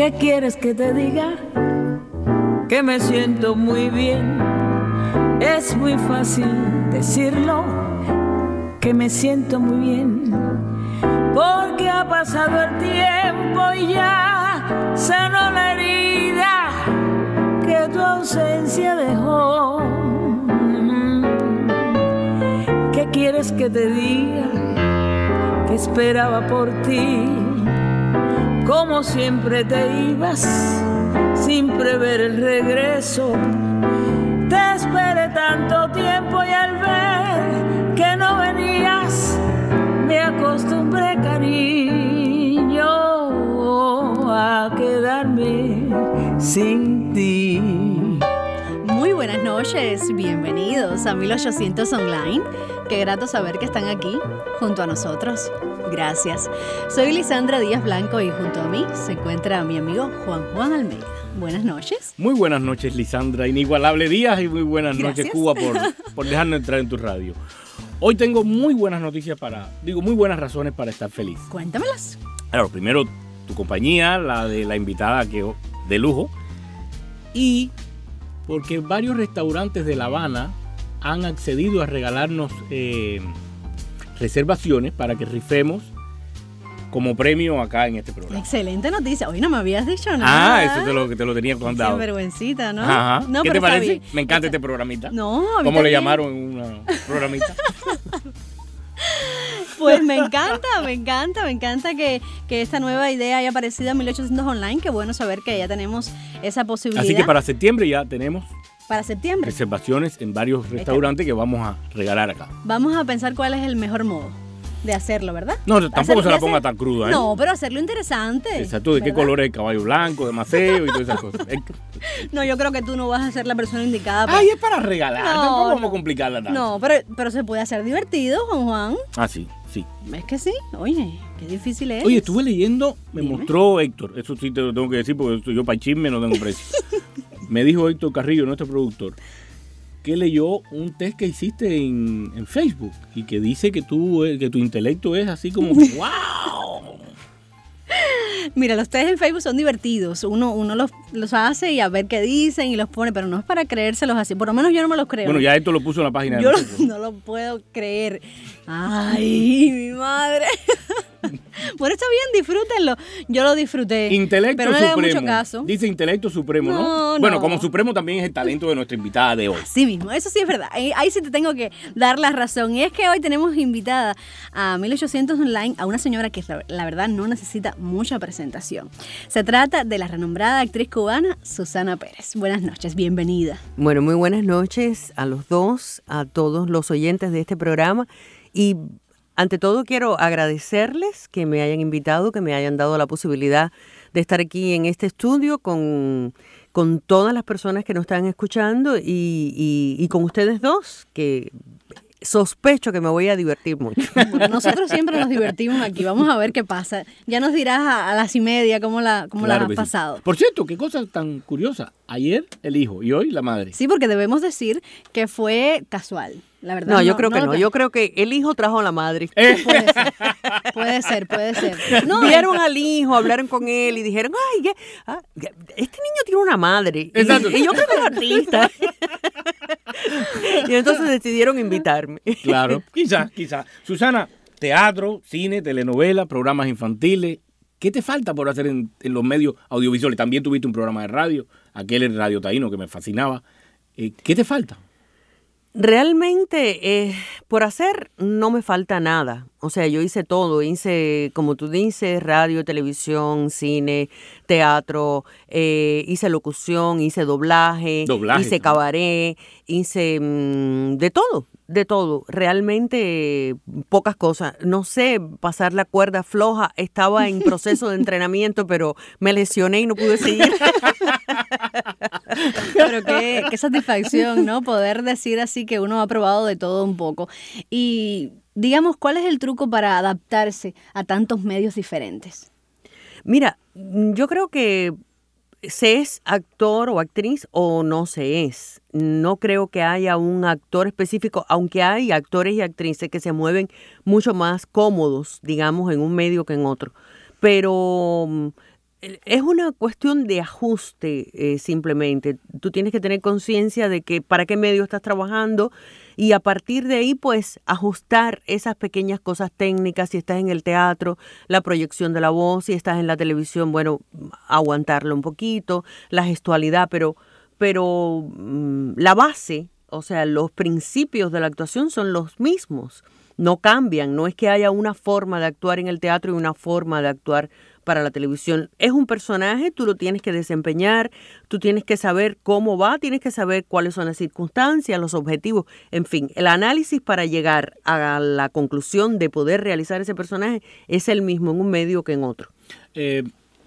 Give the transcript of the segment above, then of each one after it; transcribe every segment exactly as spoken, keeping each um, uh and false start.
¿Qué quieres que te diga? Que me siento muy bien. Es muy fácil decirlo, que me siento muy bien, porque ha pasado el tiempo y ya sanó la herida que tu ausencia dejó. ¿Qué quieres que te diga? Que esperaba por ti, como siempre te ibas sin prever el regreso. Te esperé tanto tiempo y al ver que no venías me acostumbré, cariño, a quedarme sin ti. Muy buenas noches, bienvenidos a mil ochocientos Online. Qué grato saber que están aquí junto a nosotros. Gracias. Soy Lisandra Díaz Blanco y junto a mí se encuentra mi amigo Juan Juan Almeida. Buenas noches. Muy buenas noches, Lisandra. Inigualable Díaz y muy buenas Gracias. noches, Cuba, por, por dejarnos entrar en tu radio. Hoy tengo muy buenas noticias para, digo, muy buenas razones para estar feliz. Cuéntamelas. Claro, primero tu compañía, la de la invitada que, de lujo, y porque varios restaurantes de La Habana han accedido a regalarnos eh, reservaciones para que rifemos como premio acá en este programa. Excelente noticia. Hoy no me habías dicho nada. Ah, eso te lo, te lo tenía contado. Qué vergüencita, ¿no? Ajá. No, ¿Qué pero te está parece? bien. Me encanta este programita. No, a mí ¿Cómo le también. llamaron en una programita? Pues me encanta, me encanta, me encanta que, que esta nueva idea haya aparecido en mil ochocientos Online. Qué bueno saber que ya tenemos esa posibilidad. Así que para septiembre ya tenemos Para septiembre. reservaciones en varios restaurantes que vamos a regalar acá. Vamos a pensar cuál es el mejor modo de hacerlo, ¿verdad? No, tampoco Hacerlo- se la hacer- ponga tan cruda, ¿eh? No, pero hacerlo interesante. Exacto, ¿de qué ¿verdad? color es el caballo blanco, de maceo y todas esas cosas? Es- No, yo creo que tú no vas a ser la persona indicada. para- Ay, es para regalar, No, tampoco no. vamos a complicarla tanto. No, pero, pero se puede hacer divertido, Juan Juan. Ah, sí, sí. ¿Ves que sí? Oye, qué difícil es. Oye, estuve leyendo, me Dime. mostró Héctor, eso sí te lo tengo que decir porque yo para chisme no tengo precio. Me dijo Héctor Carrillo, nuestro productor, que leyó un test que hiciste en, en Facebook y que dice que tú eh, que tu intelecto es así como wow. Mira, los test en Facebook son divertidos. Uno, uno los, los hace y a ver qué dicen y los pone, pero no es para creérselos así. Por lo menos yo no me los creo. Bueno, ya esto lo puso en la página de Yo nosotros. no lo puedo creer. Ay, mi madre. Bueno, está bien, disfrútenlo. Yo lo disfruté. Intelecto pero no le hagan supremo. mucho caso. Dice intelecto supremo, ¿no? No, Bueno, no. como supremo también es el talento de nuestra invitada de hoy. Sí mismo, eso sí es verdad. Ahí, ahí sí te tengo que dar la razón. Y es que hoy tenemos invitada a mil ochocientos Online a una señora que la, la verdad no necesita mucha presentación. Se trata de la renombrada actriz cubana Susana Pérez. Buenas noches, bienvenida. Bueno, muy buenas noches a los dos, a todos los oyentes de este programa y ante todo quiero agradecerles que me hayan invitado, que me hayan dado la posibilidad de estar aquí en este estudio con, con todas las personas que nos están escuchando y, y, y con ustedes dos, que sospecho que me voy a divertir mucho. Bueno, nosotros siempre nos divertimos aquí. Vamos a ver qué pasa. Ya nos dirás a, a las y media cómo la, cómo Claro la has que sí. pasado. Por cierto, qué cosa tan curiosa. Ayer el hijo y hoy la madre. Sí, porque debemos decir que fue casual. La verdad. No, yo creo que lo no. Yo creo que el hijo trajo a la madre. Eh, Puede ser, puede ser, puede ser. No, Vieron al hijo, hablaron con él y dijeron, ay, ¿qué? Ah, este niño tiene una madre. Y- Exacto. Y, yo creo que es artista. Y entonces decidieron invitarme. Claro, quizás, quizás. Susana, teatro, cine, telenovela, programas infantiles. ¿Qué te falta por hacer en, en los medios audiovisuales? También tuviste un programa de radio, aquel en Radio Taíno que me fascinaba. Eh, ¿Qué te falta? Realmente, eh, por hacer no me falta nada. O sea, yo hice todo. Hice, como tú dices, radio, televisión, cine, teatro, eh, hice locución, hice doblaje, Doblaje hice también. cabaret, hice mm, de todo, de todo. Realmente eh, pocas cosas. No sé, pasar la cuerda floja. Estaba en proceso de entrenamiento, pero me lesioné y no pude seguir. Pero qué, qué satisfacción, ¿no? Poder decir así que uno ha probado de todo un poco. Y digamos, ¿cuál es el truco para adaptarse a tantos medios diferentes? Mira, yo creo que se es actor o actriz o no se es. No creo que haya un actor específico, aunque hay actores y actrices que se mueven mucho más cómodos, digamos, en un medio que en otro. Pero es una cuestión de ajuste eh, simplemente. Tú tienes que tener conciencia de que para qué medio estás trabajando y a partir de ahí pues ajustar esas pequeñas cosas técnicas. Si estás en el teatro, la proyección de la voz, si estás en la televisión, bueno, aguantarlo un poquito, la gestualidad, pero, pero mmm, la base, o sea, los principios de la actuación son los mismos. No cambian, no es que haya una forma de actuar en el teatro y una forma de actuar para la televisión. Es un personaje, tú lo tienes que desempeñar, tú tienes que saber cómo va, tienes que saber cuáles son las circunstancias, los objetivos, en fin, el análisis para llegar a la conclusión de poder realizar ese personaje es el mismo en un medio que en otro. Eh,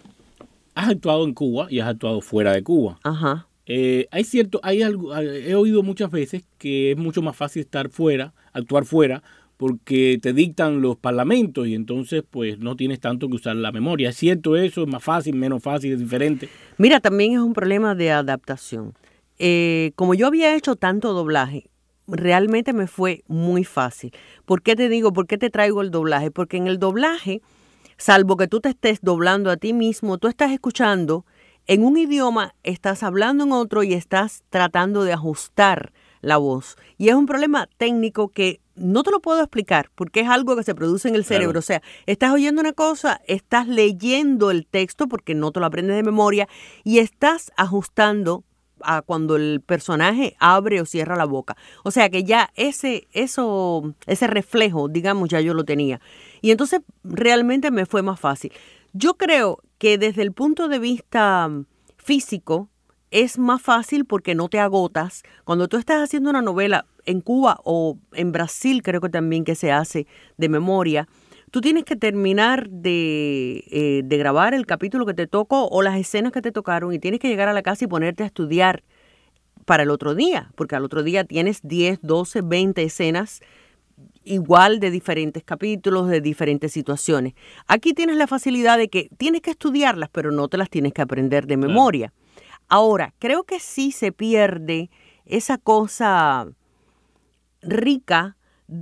has actuado en Cuba y has actuado fuera de Cuba. Ajá. Eh, hay cierto, hay algo, he oído muchas veces que es mucho más fácil estar fuera, actuar fuera, porque te dictan los parlamentos y entonces pues no tienes tanto que usar la memoria. ¿Es cierto eso? ¿Es más fácil, menos fácil, es diferente? Mira, también es un problema de adaptación. Eh, como yo había hecho tanto doblaje, realmente me fue muy fácil. ¿Por qué te digo, por qué te traigo el doblaje? Porque en el doblaje, salvo que tú te estés doblando a ti mismo, tú estás escuchando en un idioma, estás hablando en otro y estás tratando de ajustar la voz. Y es un problema técnico que no te lo puedo explicar porque es algo que se produce en el cerebro. Claro. O sea, estás oyendo una cosa, estás leyendo el texto porque no te lo aprendes de memoria y estás ajustando a cuando el personaje abre o cierra la boca. O sea que ya ese, eso, ese reflejo, digamos, ya yo lo tenía. Y entonces realmente me fue más fácil. Yo creo que desde el punto de vista físico es más fácil porque no te agotas. Cuando tú estás haciendo una novela en Cuba o en Brasil, creo que también que se hace de memoria, tú tienes que terminar de, eh, de grabar el capítulo que te tocó o las escenas que te tocaron y tienes que llegar a la casa y ponerte a estudiar para el otro día, porque al otro día tienes diez, doce, veinte escenas igual de diferentes capítulos, de diferentes situaciones. Aquí tienes la facilidad de que tienes que estudiarlas, pero no te las tienes que aprender de memoria. Claro. Ahora, creo que sí se pierde esa cosa rica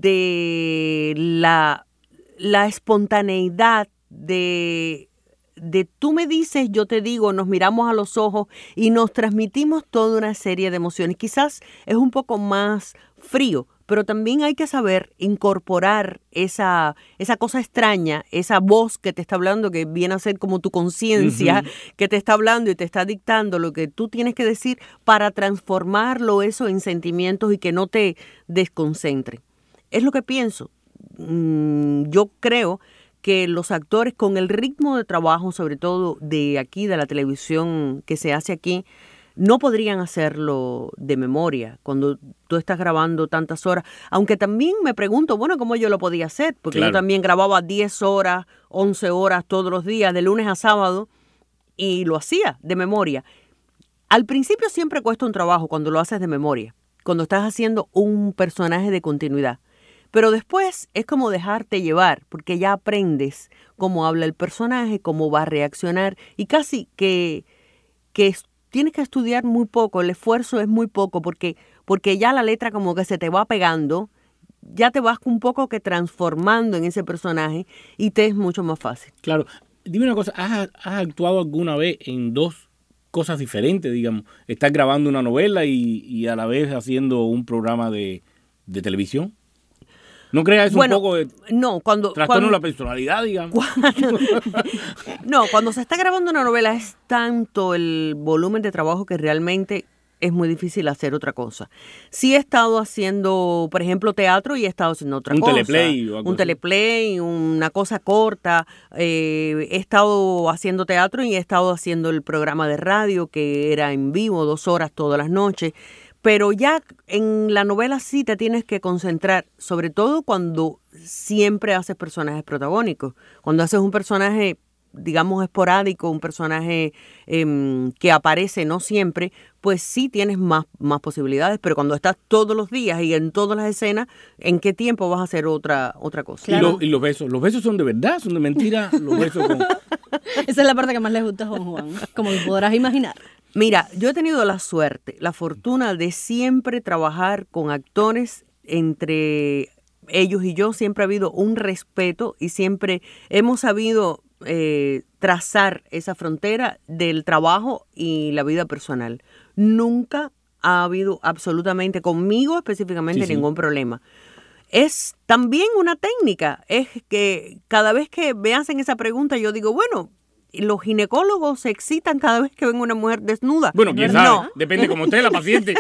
de la, la espontaneidad de, de tú me dices, yo te digo, nos miramos a los ojos y nos transmitimos toda una serie de emociones. Quizás es un poco más frío, pero también hay que saber incorporar esa, esa cosa extraña, esa voz que te está hablando, que viene a ser como tu conciencia, uh-huh. que te está hablando y te está dictando lo que tú tienes que decir para transformarlo eso en sentimientos y que no te desconcentre. Es lo que pienso. Mm, yo creo que los actores con el ritmo de trabajo, sobre todo de aquí, de la televisión que se hace aquí, no podrían hacerlo de memoria cuando tú estás grabando tantas horas. Aunque también me pregunto, bueno, ¿cómo yo lo podía hacer? Porque claro. Yo también grababa diez horas, once horas todos los días, de lunes a sábado, y lo hacía de memoria. Al principio siempre cuesta un trabajo cuando lo haces de memoria, cuando estás haciendo un personaje de continuidad. Pero después es como dejarte llevar, porque ya aprendes cómo habla el personaje, cómo va a reaccionar, y casi que, que tienes que estudiar muy poco, el esfuerzo es muy poco, porque, porque ya la letra como que se te va pegando, ya te vas un poco que transformando en ese personaje y te es mucho más fácil. Claro. Dime una cosa, ¿has, has actuado alguna vez en dos cosas diferentes, digamos? ¿Estás grabando una novela y, y a la vez haciendo un programa de, de televisión? ¿No creas eso bueno, un poco de no, cuando, trastorno cuando, la personalidad, digamos? Cuando, no, cuando se está grabando una novela es tanto el volumen de trabajo que realmente es muy difícil hacer otra cosa. Sí he estado haciendo, por ejemplo, teatro y he estado haciendo otra un cosa. Teleplay, o algo un así. teleplay, una cosa corta. Eh, he estado haciendo teatro y he estado haciendo el programa de radio que era en vivo, dos horas todas las noches. Pero ya en la novela sí te tienes que concentrar, sobre todo cuando siempre haces personajes protagónicos. Cuando haces un personaje, digamos, esporádico, un personaje eh, que aparece no siempre, pues sí tienes más, más posibilidades. Pero cuando estás todos los días y en todas las escenas, ¿en qué tiempo vas a hacer otra, otra cosa? Claro. Y, lo, y los besos, ¿los besos son de verdad? ¿Son de mentira? Los besos con... Esa es la parte que más les gusta a Juan Juan, como podrás imaginar. Mira, yo he tenido la suerte, la fortuna de siempre trabajar con actores. Entre ellos y yo siempre ha habido un respeto y siempre hemos sabido eh, trazar esa frontera del trabajo y la vida personal. Nunca ha habido absolutamente conmigo específicamente sí, ningún sí. problema. Es también una técnica, es que cada vez que me hacen esa pregunta yo digo, bueno, los ginecólogos se excitan cada vez que ven una mujer desnuda. Bueno, quién sabe, no. Depende como esté la paciente.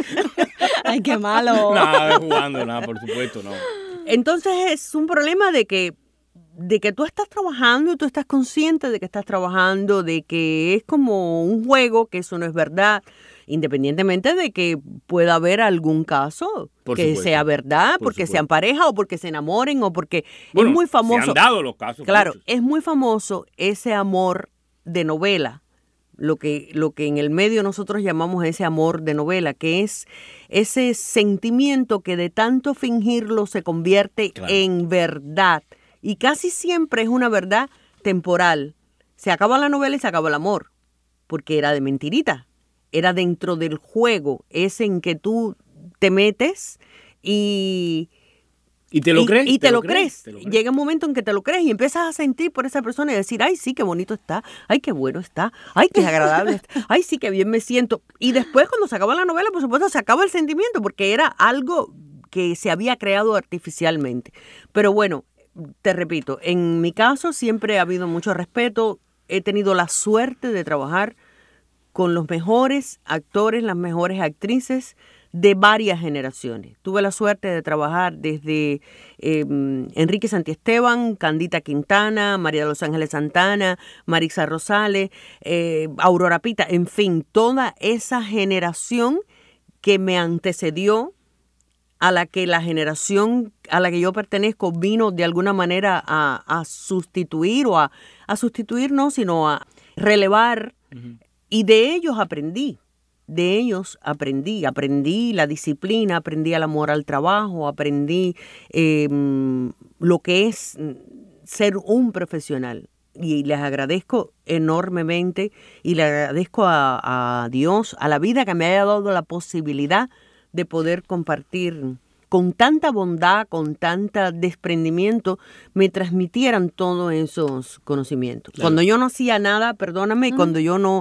Ay, qué malo. Nada, jugando, nada, por supuesto, no. Entonces es un problema de que de que tú estás trabajando y tú estás consciente de que estás trabajando, de que es como un juego, que eso no es verdad, independientemente de que pueda haber algún caso Por que supuesto. sea verdad, Por porque supuesto. sean pareja o porque se enamoren o porque bueno, es muy famoso. Se han dado los casos. Claro, muchos. Es muy famoso ese amor de novela, lo que, lo que en el medio nosotros llamamos ese amor de novela, que es ese sentimiento que de tanto fingirlo se convierte claro. en verdad. Y casi siempre es una verdad temporal. Se acaba la novela y se acaba el amor, porque era de mentirita. Era dentro del juego, ese en que tú te metes y... ¿Y te lo y, crees? Y te, ¿Te lo, lo crees. crees. crees. Llega un momento en que te lo crees y empiezas a sentir por esa persona y decir, ay, sí, qué bonito está, ay, qué bueno está, ay, qué agradable está, ay, sí, qué bien me siento. Y después, cuando se acaba la novela, por supuesto, se acaba el sentimiento, porque era algo que se había creado artificialmente. Pero bueno, te repito, en mi caso siempre ha habido mucho respeto. He tenido la suerte de trabajar con los mejores actores, las mejores actrices de varias generaciones. Tuve la suerte de trabajar desde eh, Enrique Santiesteban, Candita Quintana, María de los Ángeles Santana, Marisa Rosales, eh, Aurora Pita, en fin, toda esa generación que me antecedió, a la que la generación a la que yo pertenezco vino de alguna manera a, a sustituir o a, a sustituir no, sino a relevar. Uh-huh. Y de ellos aprendí, de ellos aprendí, aprendí la disciplina, aprendí el amor al trabajo, aprendí eh, lo que es ser un profesional. Y les agradezco enormemente y le agradezco a, a Dios, a la vida que me haya dado la posibilidad de poder compartir con tanta bondad, con tanta desprendimiento, me transmitieran todos esos conocimientos. Claro. Cuando yo no hacía nada, perdóname, uh-huh. cuando yo no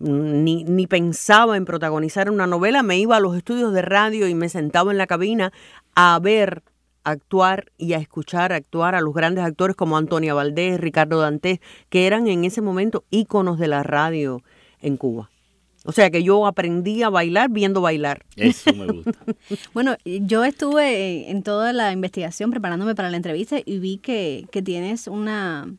ni, ni pensaba en protagonizar una novela, me iba a los estudios de radio y me sentaba en la cabina a ver actuar y a escuchar actuar a los grandes actores como Antonia Valdés, Ricardo Dantes, que eran en ese momento íconos de la radio en Cuba. O sea que yo aprendí a bailar viendo bailar. Eso me gusta. Bueno, yo estuve en toda la investigación preparándome para la entrevista y vi que, que tienes una,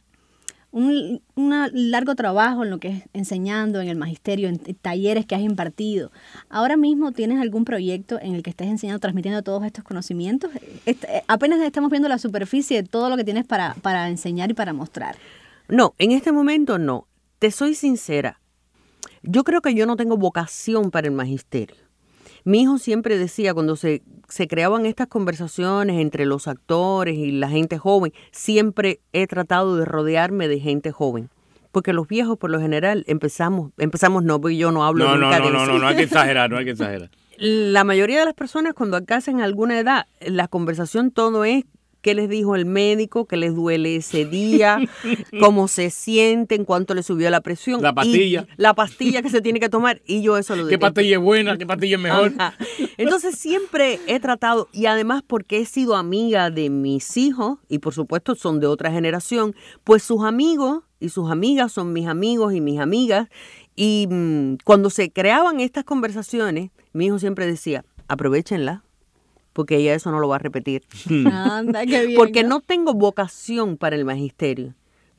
un una largo trabajo en lo que es enseñando, en el magisterio, en talleres que has impartido. ¿Ahora mismo tienes algún proyecto en el que estés enseñando, transmitiendo todos estos conocimientos? Est- apenas estamos viendo la superficie de todo lo que tienes para, para enseñar y para mostrar. No, en este momento no. Te soy sincera. Yo creo que yo no tengo vocación para el magisterio. Mi hijo siempre decía, cuando se, se creaban estas conversaciones entre los actores y la gente joven, siempre he tratado de rodearme de gente joven. Porque los viejos, por lo general, empezamos, empezamos no, porque yo no hablo no, nunca no, de no, eso. No, no, no hay que exagerar, no hay que exagerar. La mayoría de las personas cuando alcanzan alguna edad, la conversación todo es qué les dijo el médico, qué les duele ese día, cómo se sienten, cuánto les subió la presión. La pastilla. La pastilla que se tiene que tomar, y yo eso lo digo. ¿Qué pastilla es buena? ¿Qué pastilla es mejor? Ajá. Entonces siempre he tratado, y además porque he sido amiga de mis hijos, y por supuesto son de otra generación, pues sus amigos y sus amigas son mis amigos y mis amigas, y mmm, cuando se creaban estas conversaciones, mi hijo siempre decía, aprovechenla, porque ella eso no lo va a repetir. Anda, qué bien. Porque no tengo vocación para el magisterio.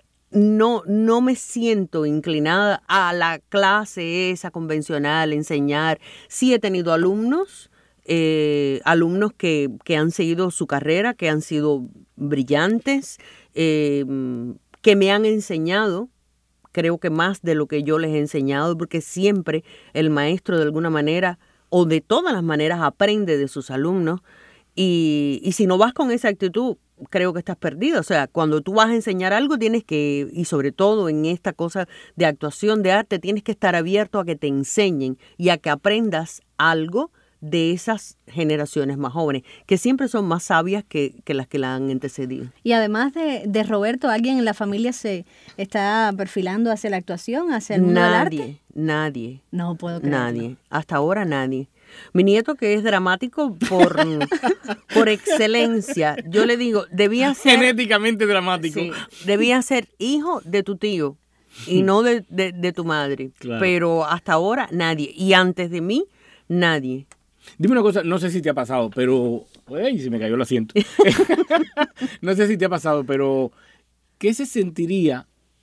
No, no me siento inclinada a la clase esa convencional, enseñar. Sí he tenido alumnos, eh, alumnos que, que han seguido su carrera, que han sido brillantes, eh, que me han enseñado, creo que más de lo que yo les he enseñado, porque siempre el maestro de alguna manera o de todas las maneras aprende de sus alumnos, y, y si no vas con esa actitud, creo que estás perdido. O sea, cuando tú vas a enseñar algo tienes que, y sobre todo en esta cosa de actuación, de arte, tienes que estar abierto a que te enseñen y a que aprendas algo de esas generaciones más jóvenes, que siempre son más sabias que, que las que la han antecedido. Y además de, de Roberto, ¿alguien en la familia se está perfilando hacia la actuación, hacia el mundo del arte? Nadie, nadie. No puedo creerlo. Nadie, hasta ahora nadie. Mi nieto, que es dramático por, por excelencia, yo le digo, debía ser... Genéticamente dramático. Sí, debía ser hijo de tu tío y no de, de, de tu madre. Claro. Pero hasta ahora nadie. Y antes de mí, nadie. Dime una cosa, no sé si te ha pasado, pero... ¡Ay, se me cayó el asiento! No sé si te ha pasado, pero ¿qué se sentiría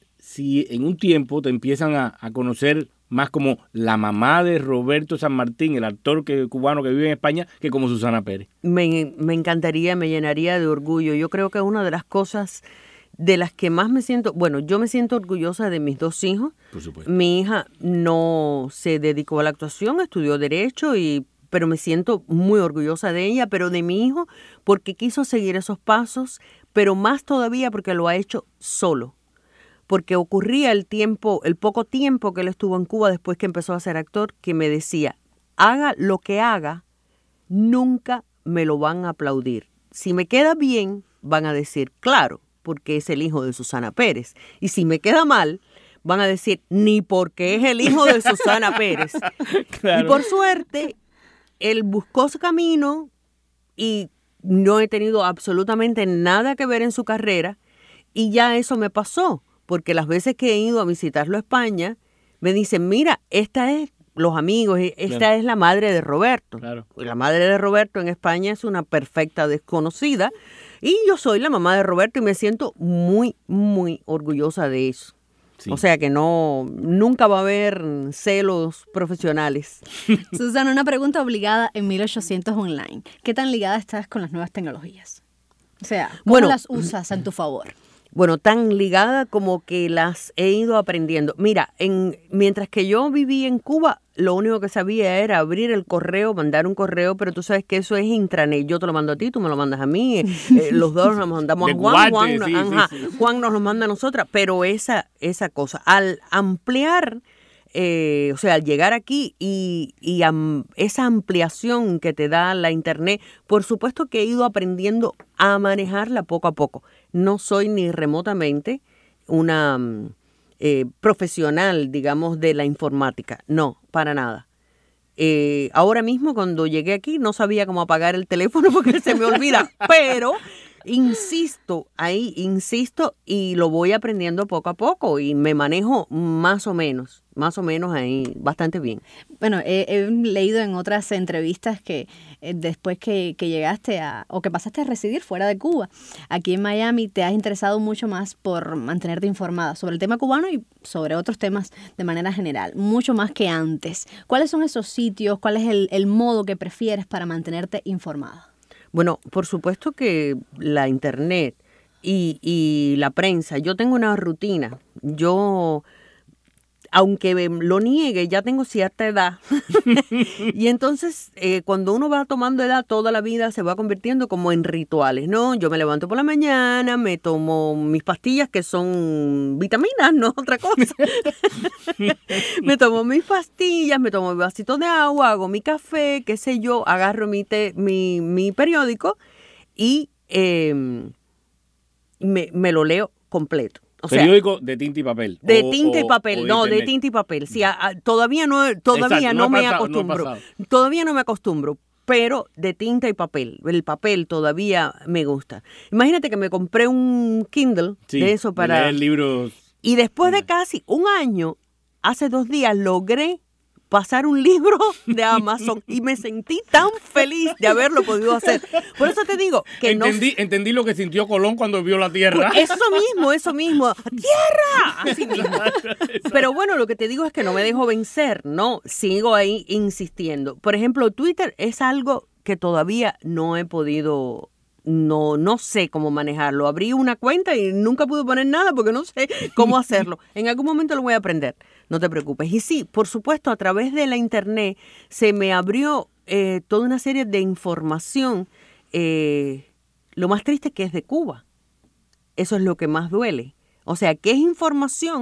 si en un tiempo te empiezan a, a conocer más como la mamá de Roberto San Martín, el actor que, cubano que vive en España, que como Susana Pérez? Me, me encantaría, me llenaría de orgullo. Yo creo que es una de las cosas de las que más me siento, bueno, yo me siento orgullosa de mis dos hijos. Por supuesto. Mi hija no se dedicó a la actuación, estudió Derecho, y, pero me siento muy orgullosa de ella, pero de mi hijo porque quiso seguir esos pasos, pero más todavía porque lo ha hecho solo. Porque ocurría el tiempo, el poco tiempo que él estuvo en Cuba después que empezó a ser actor, que me decía, haga lo que haga, nunca me lo van a aplaudir. Si me queda bien, van a decir, claro, porque es el hijo de Susana Pérez. Y si me queda mal, van a decir, ni porque es el hijo de Susana Pérez. Claro. Y por suerte, él buscó su camino y no he tenido absolutamente nada que ver en su carrera, y ya eso me pasó. Porque las veces que he ido a visitarlo a España, me dicen, mira, esta es, los amigos, esta claro. es la madre de Roberto. Claro. La madre de Roberto en España es una perfecta desconocida, y yo soy la mamá de Roberto y me siento muy, muy orgullosa de eso. Sí. O sea que no, nunca va a haber celos profesionales. Susana, una pregunta obligada en mil ochocientos Online. ¿Qué tan ligada estás con las nuevas tecnologías? O sea, ¿cómo bueno, las usas en tu favor? Bueno, tan ligada como que las he ido aprendiendo. Mira, en, mientras que yo viví en Cuba, lo único que sabía era abrir el correo, mandar un correo, pero tú sabes que eso es intranet. Yo te lo mando a ti, tú me lo mandas a mí, eh, los dos nos mandamos a Juan, guate, Juan, sí, ajá, sí, sí. Juan nos lo manda a nosotras, pero esa, esa cosa, al ampliar, eh, o sea, al llegar aquí y, y am, esa ampliación que te da la internet, por supuesto que he ido aprendiendo a manejarla poco a poco. No soy ni remotamente una eh, profesional, digamos, de la informática. No, para nada. Eh, ahora mismo, cuando llegué aquí, no sabía cómo apagar el teléfono porque se me olvida. Pero insisto, ahí insisto y lo voy aprendiendo poco a poco y me manejo más o menos, más o menos ahí bastante bien. Bueno, he, he leído en otras entrevistas que eh, después que, que llegaste a, o que pasaste a residir fuera de Cuba, aquí en Miami te has interesado mucho más por mantenerte informada sobre el tema cubano y sobre otros temas de manera general, mucho más que antes. ¿Cuáles son esos sitios? ¿Cuál es el, el modo que prefieres para mantenerte informada? Bueno, por supuesto que la internet y, y la prensa, yo tengo una rutina. Yo, aunque lo niegue, ya tengo cierta edad. Y entonces, eh, cuando uno va tomando edad, toda la vida se va convirtiendo como en rituales, ¿no? Yo me levanto por la mañana, me tomo mis pastillas que son vitaminas, no otra cosa. Me tomo mis pastillas, me tomo mi vasito de agua, hago mi café, qué sé yo, agarro mi, te, mi, mi periódico y eh, me, me lo leo completo. O periódico sea, de tinta y papel. De o, tinta y papel, o, no, de, de tinta y papel. Sí, a, a, todavía no, todavía Exacto, no, no me pasado, acostumbro. No todavía no me acostumbro, pero de tinta y papel. El papel todavía me gusta. Imagínate que me compré un Kindle sí, de eso para... De leer libros. Y después de casi un año, hace dos días, logré pasar un libro de Amazon y me sentí tan feliz de haberlo podido hacer. Por eso te digo que entendí, no... Entendí lo que sintió Colón cuando vio la tierra. Pues eso mismo, eso mismo. ¡Tierra! Así mismo. Pero bueno, lo que te digo es que no me dejo vencer, ¿no? Sigo ahí insistiendo. Por ejemplo, Twitter es algo que todavía no he podido... No, no sé cómo manejarlo. Abrí una cuenta y nunca pude poner nada porque no sé cómo hacerlo. En algún momento lo voy a aprender, no te preocupes. Y sí, por supuesto, a través de la internet se me abrió eh, toda una serie de información. Eh, lo más triste es que es de Cuba. Eso es lo que más duele. O sea, que es información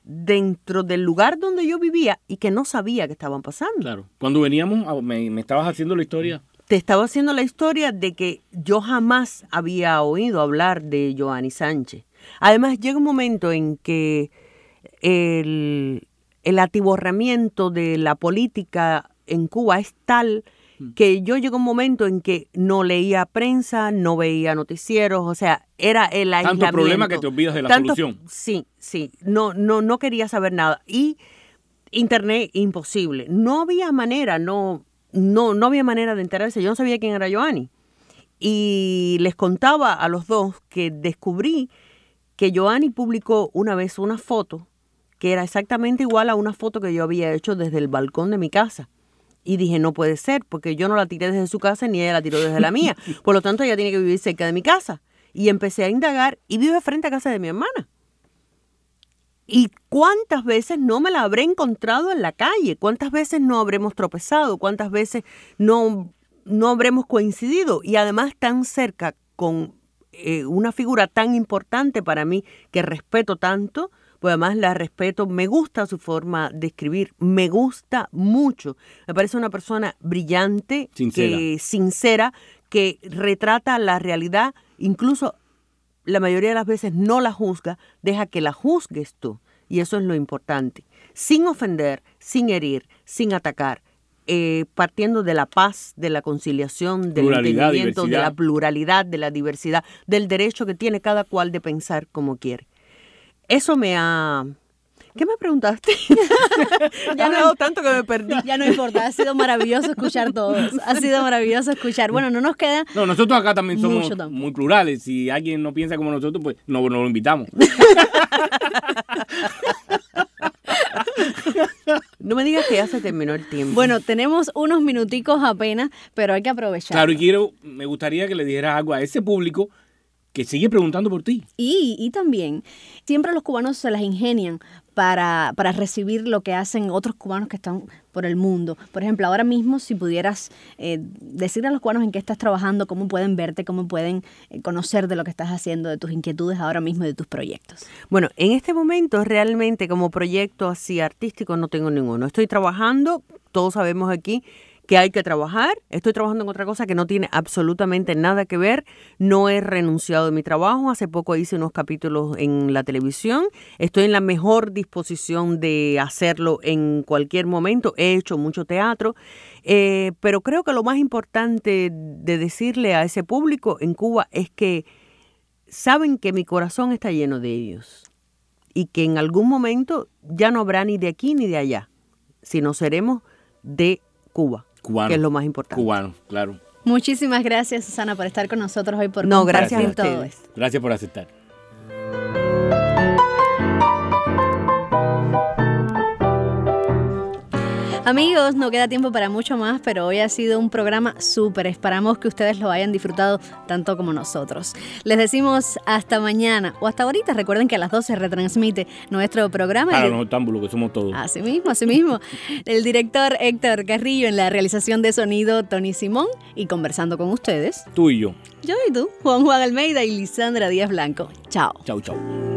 dentro del lugar donde yo vivía y que no sabía que estaban pasando. Claro. Cuando veníamos, me, me estabas haciendo la historia. Te estaba haciendo la historia de que yo jamás había oído hablar de Joanny Sánchez. Además, llega un momento en que el, el atiborramiento de la política en Cuba es tal que yo llego a un momento en que no leía prensa, no veía noticieros, o sea, era el aislamiento. Tanto problema que te olvidas de la Tanto, solución. Sí, sí, no, no, no quería saber nada. Y internet, imposible. No había manera, no, no, no había manera de enterarse. Yo no sabía quién era Joanny. Y les contaba a los dos que descubrí que Joanny publicó una vez una foto que era exactamente igual a una foto que yo había hecho desde el balcón de mi casa. Y dije, no puede ser, porque yo no la tiré desde su casa ni ella la tiró desde la mía. Por lo tanto, ella tiene que vivir cerca de mi casa. Y empecé a indagar y vive frente a casa de mi hermana. ¿Y cuántas veces no me la habré encontrado en la calle? ¿Cuántas veces no habremos tropezado? ¿Cuántas veces no, no habremos coincidido? Y además tan cerca con eh, una figura tan importante para mí que respeto tanto. Pues además la respeto, me gusta su forma de escribir, me gusta mucho. Me parece una persona brillante, sincera, que, sincera, que retrata la realidad, incluso la mayoría de las veces no la juzga, deja que la juzgues tú. Y eso es lo importante. Sin ofender, sin herir, sin atacar, eh, partiendo de la paz, de la conciliación, del pluralidad, entendimiento, diversidad. de la pluralidad, de la diversidad, del derecho que tiene cada cual de pensar como quiere. Eso me ha... ¿Qué me preguntaste? Ya no he dado tanto que me perdí. Ya no importa, ha sido maravilloso escuchar todos. Ha sido maravilloso escuchar. Bueno, no nos queda... No, nosotros acá también somos tampoco. muy plurales. Si alguien no piensa como nosotros, pues no, no lo invitamos. No me digas que ya se terminó el tiempo. Bueno, tenemos unos minuticos apenas, pero hay que aprovechar. Claro, y quiero, me gustaría que le dijeras algo a ese público que sigue preguntando por ti. Y, y también, siempre los cubanos se las ingenian para, para recibir lo que hacen otros cubanos que están por el mundo. Por ejemplo, ahora mismo, si pudieras eh, decirle a los cubanos en qué estás trabajando, cómo pueden verte, cómo pueden eh, conocer de lo que estás haciendo, de tus inquietudes ahora mismo y de tus proyectos. Bueno, en este momento realmente como proyecto así artístico no tengo ninguno. Estoy trabajando, todos sabemos aquí que hay que trabajar. Estoy trabajando en otra cosa que no tiene absolutamente nada que ver. No he renunciado de mi trabajo. Hace poco hice unos capítulos en la televisión. Estoy en la mejor disposición de hacerlo en cualquier momento. He hecho mucho teatro. Eh, pero creo que lo más importante de decirle a ese público en Cuba es que saben que mi corazón está lleno de ellos. Y que en algún momento ya no habrá ni de aquí ni de allá, sino seremos de Cuba. Cubano, que es lo más importante. Cubano, claro. Muchísimas gracias, Susana, por estar con nosotros hoy, por no, compartir gracias a todo ustedes. esto. Gracias por aceptar. Amigos, no queda tiempo para mucho más, pero hoy ha sido un programa súper. Esperamos que ustedes lo hayan disfrutado tanto como nosotros. Les decimos hasta mañana o hasta ahorita. Recuerden que a las doce se retransmite nuestro programa. Para los octámbulos, que somos todos. Así mismo, así mismo. El director Héctor Carrillo, en la realización de sonido Tony Simón, y conversando con ustedes, Tú y yo. yo y tú, Juan Juan Almeida y Lisandra Díaz Blanco. Chao. Chau, chau.